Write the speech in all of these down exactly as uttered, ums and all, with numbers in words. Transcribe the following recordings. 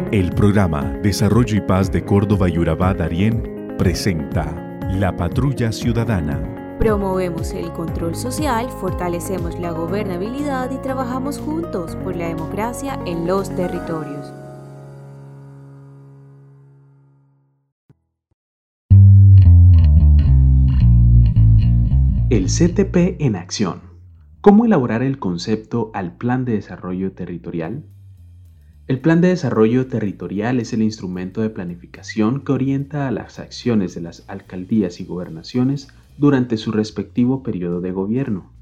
El programa Desarrollo y Paz de Córdoba y Urabá Darién presenta La Patrulla Ciudadana. Promovemos el control social, fortalecemos la gobernabilidad y trabajamos juntos por la democracia en los territorios. El C T P en acción. ¿Cómo elaborar el concepto al Plan de Desarrollo Territorial? El Plan de Desarrollo Territorial es el instrumento de planificación que orienta a las acciones de las alcaldías y gobernaciones durante su respectivo periodo de gobierno.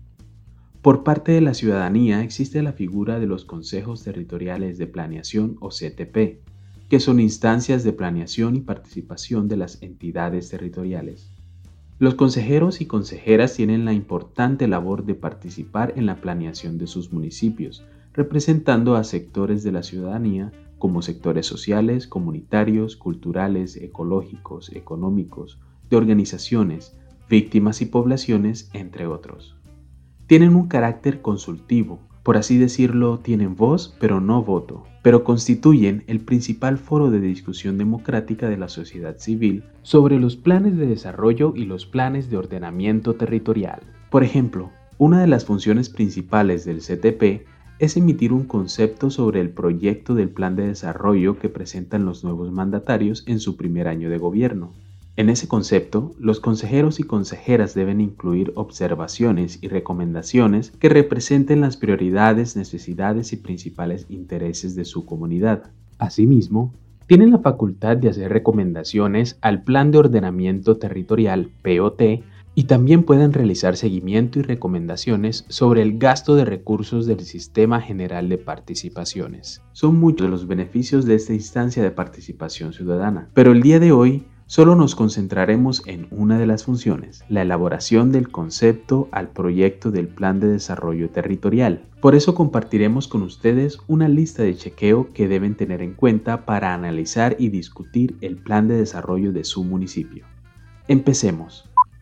Por parte de la ciudadanía existe la figura de los Consejos Territoriales de Planeación o C T P, que son instancias de planeación y participación de las entidades territoriales. Los consejeros y consejeras tienen la importante labor de participar en la planeación de sus municipios, representando a sectores de la ciudadanía como sectores sociales, comunitarios, culturales, ecológicos, económicos, de organizaciones, víctimas y poblaciones, entre otros. Tienen un carácter consultivo, por así decirlo, tienen voz pero no voto, pero constituyen el principal foro de discusión democrática de la sociedad civil sobre los planes de desarrollo y los planes de ordenamiento territorial. Por ejemplo, una de las funciones principales del C T P es emitir un concepto sobre el proyecto del plan de desarrollo que presentan los nuevos mandatarios en su primer año de gobierno. En ese concepto, los consejeros y consejeras deben incluir observaciones y recomendaciones que representen las prioridades, necesidades y principales intereses de su comunidad. Asimismo, tienen la facultad de hacer recomendaciones al Plan de Ordenamiento Territorial, P O T, y también pueden realizar seguimiento y recomendaciones sobre el gasto de recursos del Sistema General de Participaciones. Son muchos los beneficios de esta instancia de participación ciudadana, pero el día de hoy solo nos concentraremos en una de las funciones, la elaboración del concepto al proyecto del Plan de Desarrollo Territorial. Por eso compartiremos con ustedes una lista de chequeo que deben tener en cuenta para analizar y discutir el plan de desarrollo de su municipio. Empecemos.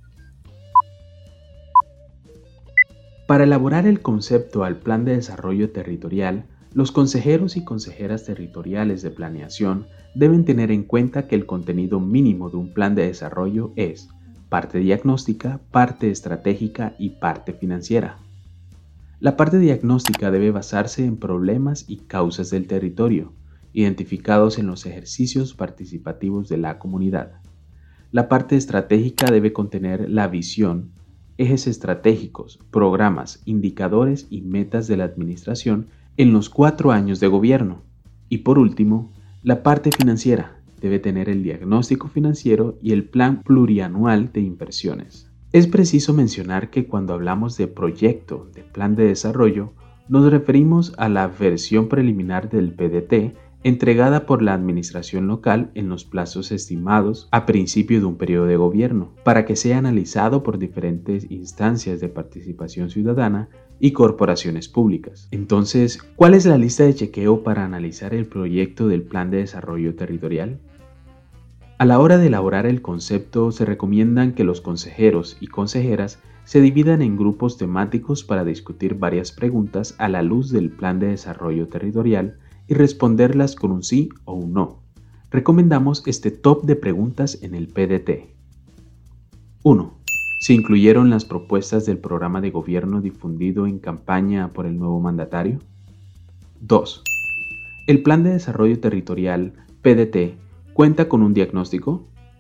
Para elaborar el concepto al Plan de Desarrollo Territorial, los consejeros y consejeras territoriales de planeación deben tener en cuenta que el contenido mínimo de un plan de desarrollo es parte diagnóstica, parte estratégica y parte financiera. La parte diagnóstica debe basarse en problemas y causas del territorio, identificados en los ejercicios participativos de la comunidad. La parte estratégica debe contener la visión, ejes estratégicos, programas, indicadores y metas de la administración en los cuatro años de gobierno. Y por último, la parte financiera debe tener el diagnóstico financiero y el plan plurianual de inversiones. Es preciso mencionar que cuando hablamos de proyecto de plan de desarrollo, nos referimos a la versión preliminar del P D T entregada por la administración local en los plazos estimados a principio de un periodo de gobierno, para que sea analizado por diferentes instancias de participación ciudadana y corporaciones públicas. Entonces, ¿cuál es la lista de chequeo para analizar el proyecto del Plan de Desarrollo Territorial? A la hora de elaborar el concepto, se recomiendan que los consejeros y consejeras se dividan en grupos temáticos para discutir varias preguntas a la luz del Plan de Desarrollo Territorial y responderlas con un sí o un no. Recomendamos este top de preguntas en el P D T. uno. ¿Se incluyeron las propuestas del programa de gobierno difundido en campaña por el nuevo mandatario? dos. ¿El Plan de Desarrollo Territorial, P D T, cuenta con un diagnóstico?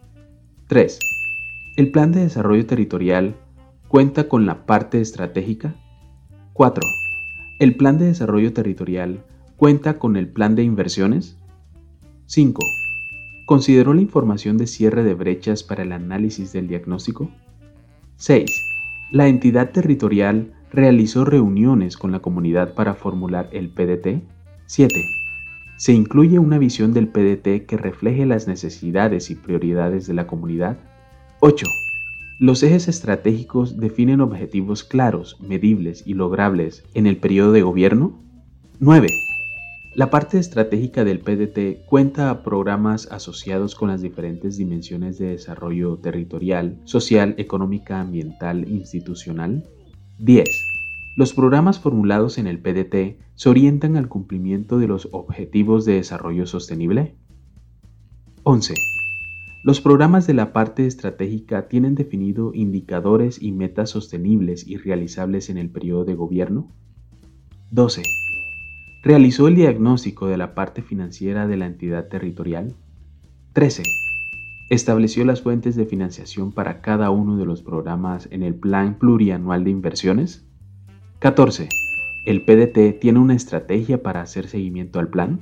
tres. ¿El Plan de Desarrollo Territorial cuenta con la parte estratégica? cuatro. ¿El Plan de Desarrollo Territorial cuenta con el plan de inversiones? cinco. ¿Consideró la información de cierre de brechas para el análisis del diagnóstico? seis. ¿La entidad territorial realizó reuniones con la comunidad para formular el P D T? siete. ¿Se incluye una visión del P D T que refleje las necesidades y prioridades de la comunidad? ocho. ¿Los ejes estratégicos definen objetivos claros, medibles y logrables en el periodo de gobierno? nueve. La parte estratégica del P D T cuenta a programas asociados con las diferentes dimensiones de desarrollo territorial, social, económica, ambiental e institucional. diez. Los programas formulados en el P D T se orientan al cumplimiento de los Objetivos de Desarrollo Sostenible. once. Los programas de la parte estratégica tienen definido indicadores y metas sostenibles y realizables en el periodo de gobierno. doce. ¿Realizó el diagnóstico de la parte financiera de la entidad territorial? trece. ¿Estableció las fuentes de financiación para cada uno de los programas en el Plan Plurianual de Inversiones? catorce. ¿El P D T tiene una estrategia para hacer seguimiento al plan?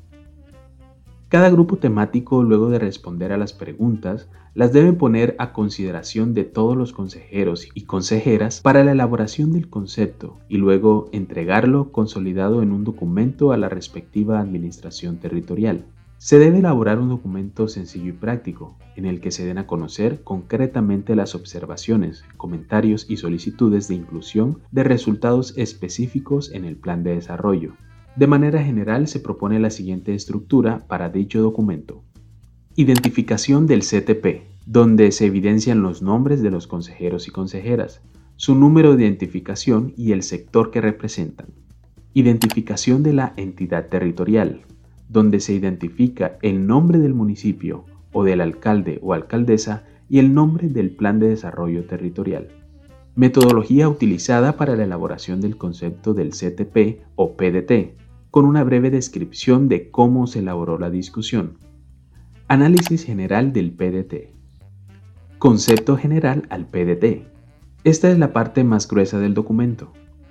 Cada grupo temático, luego de responder a las preguntas, las debe poner a consideración de todos los consejeros y consejeras para la elaboración del concepto y luego entregarlo consolidado en un documento a la respectiva administración territorial. Se debe elaborar un documento sencillo y práctico, en el que se den a conocer concretamente las observaciones, comentarios y solicitudes de inclusión de resultados específicos en el plan de desarrollo. De manera general, se propone la siguiente estructura para dicho documento. Identificación del C T P, donde se evidencian los nombres de los consejeros y consejeras, su número de identificación y el sector que representan. Identificación de la entidad territorial, donde se identifica el nombre del municipio o del alcalde o alcaldesa y el nombre del plan de desarrollo territorial. Metodología utilizada para la elaboración del concepto del C T P o P D T, con una breve descripción de cómo se elaboró la discusión. Análisis general del P D T. Concepto general al P D T. Esta es la parte más gruesa del documento.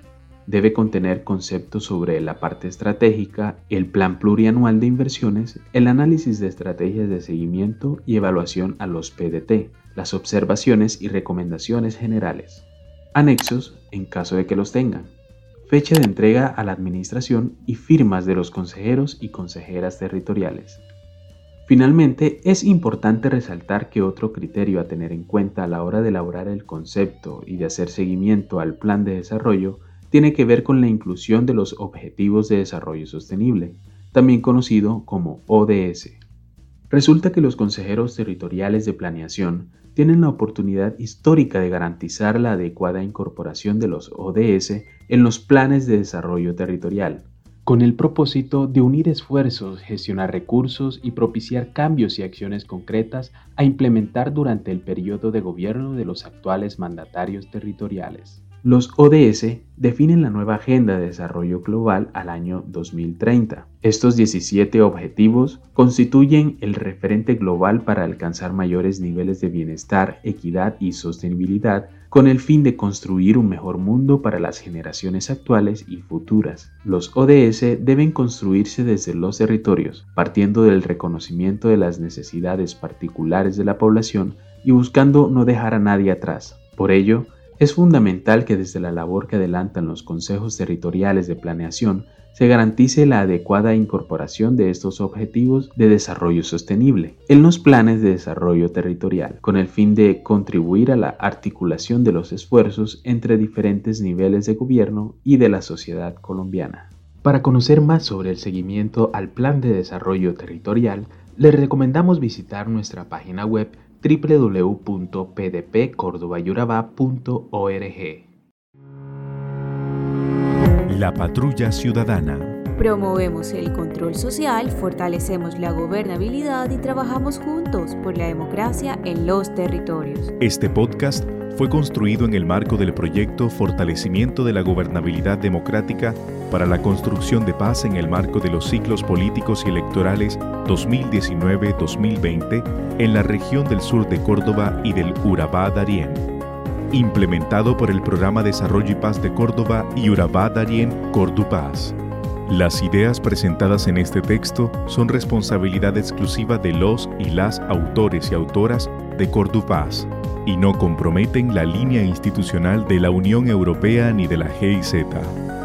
Debe contener conceptos sobre la parte estratégica, el plan plurianual de inversiones, el análisis de estrategias de seguimiento y evaluación a los P D T, las observaciones y recomendaciones generales. Anexos, en caso de que los tengan. Fecha de entrega a la administración y firmas de los consejeros y consejeras territoriales. Finalmente, es importante resaltar que otro criterio a tener en cuenta a la hora de elaborar el concepto y de hacer seguimiento al plan de desarrollo tiene que ver con la inclusión de los Objetivos de Desarrollo Sostenible, también conocido como O D S. Resulta que los consejeros territoriales de planeación tienen la oportunidad histórica de garantizar la adecuada incorporación de los O D S en los planes de desarrollo territorial, con el propósito de unir esfuerzos, gestionar recursos y propiciar cambios y acciones concretas a implementar durante el periodo de gobierno de los actuales mandatarios territoriales. Los O D S definen la nueva Agenda de Desarrollo Global al año dos mil treinta. Estos diecisiete objetivos constituyen el referente global para alcanzar mayores niveles de bienestar, equidad y sostenibilidad con el fin de construir un mejor mundo para las generaciones actuales y futuras. Los O D S deben construirse desde los territorios, partiendo del reconocimiento de las necesidades particulares de la población y buscando no dejar a nadie atrás. Por ello, es fundamental que desde la labor que adelantan los consejos territoriales de planeación se garantice la adecuada incorporación de estos objetivos de desarrollo sostenible en los planes de desarrollo territorial, con el fin de contribuir a la articulación de los esfuerzos entre diferentes niveles de gobierno y de la sociedad colombiana. Para conocer más sobre el seguimiento al Plan de Desarrollo Territorial, les recomendamos visitar nuestra página web doble u doble u doble u punto p d p córdoba y urabá punto org. La Patrulla Ciudadana. Promovemos el control social, fortalecemos la gobernabilidad y trabajamos juntos por la democracia en los territorios. Este podcast fue construido en el marco del proyecto Fortalecimiento de la Gobernabilidad Democrática para la construcción de paz en el marco de los ciclos políticos y electorales dos mil diecinueve a dos mil veinte en la región del sur de Córdoba y del Urabá Darién. Implementado por el Programa Desarrollo y Paz de Córdoba y Urabá Darién Cordupaz. Las ideas presentadas en este texto son responsabilidad exclusiva de los y las autores y autoras de Cordupaz y no comprometen la línea institucional de la Unión Europea ni de la G I Z.